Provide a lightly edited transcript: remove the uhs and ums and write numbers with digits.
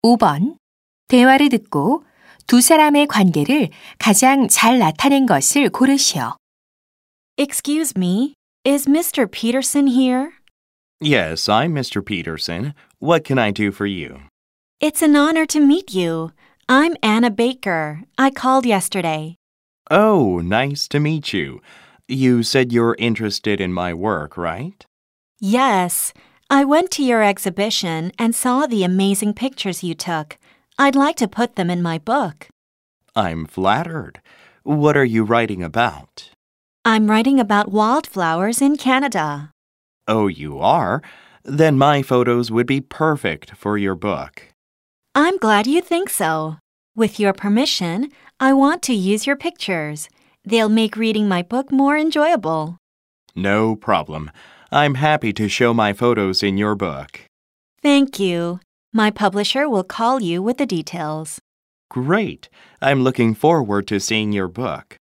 5번. 대화를 듣고 두 사람의 관계를 가장 잘 나타낸 것을 고르시오. Excuse me, is Mr. Peterson here? Yes, I'm Mr. Peterson. What can I do for you? It's an honor to meet you. I'm Anna Baker. I called yesterday. Oh, nice to meet you. You said you're interested in my work, right? Yes, I went to your exhibition and saw the amazing pictures you took. I'd like to put them in my book. I'm flattered. What are you writing about? I'm writing about wildflowers in Canada. Oh, you are? Then my photos would be perfect for your book. I'm glad you think so. With your permission, I want to use your pictures. They'll make reading my book more enjoyable. No problem. I'm happy to show my photos in your book. Thank you. My publisher will call you with the details. Great. I'm looking forward to seeing your book.